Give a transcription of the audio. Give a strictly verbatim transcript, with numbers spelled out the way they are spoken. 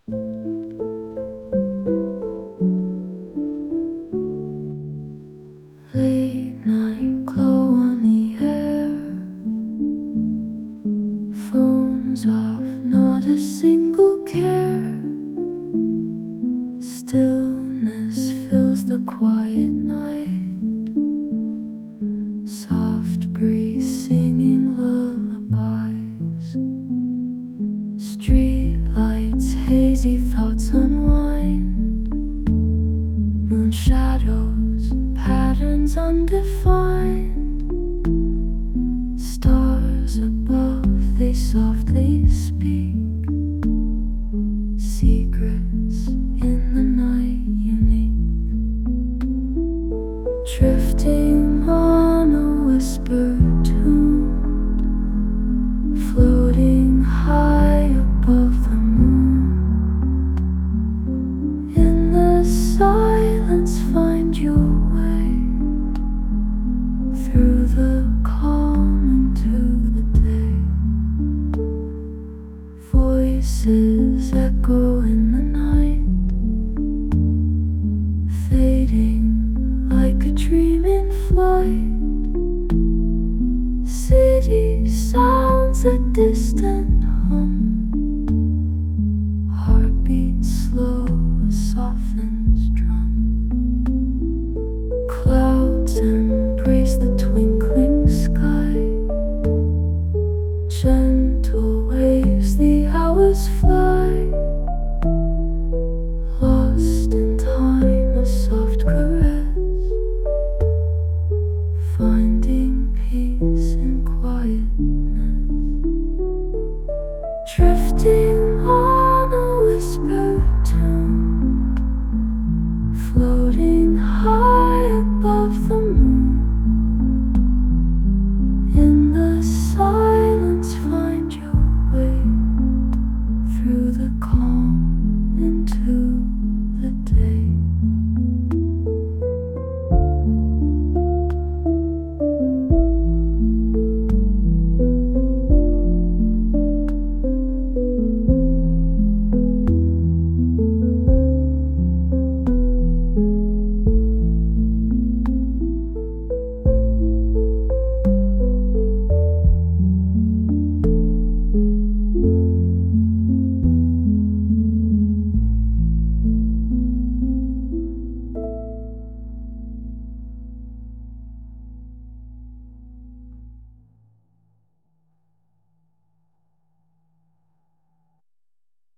Late night glow on the air, phones off, not a single care. Stillness fills the quiet night, soft breeze singing lullabies. Street lights, hazy thoughts unwind, moon shadows, patterns undefined. Stars above, they softly speak, secrets in the night unique. Drifting on a whisper tune, floating high above the moon. In the silence find your way through the calm into the day. Voices echo in the night, fading like a dream in flight. City sounds a distant hum, heartbeat slow, a softened drum. Clouds embrace the twinkling sky, gentle waves, the hours fly. Lost in time, a soft caress, finding peace in quietness. Drifting on a whisper tune, floating high above the moon. In the silence find your way through the calm into the day.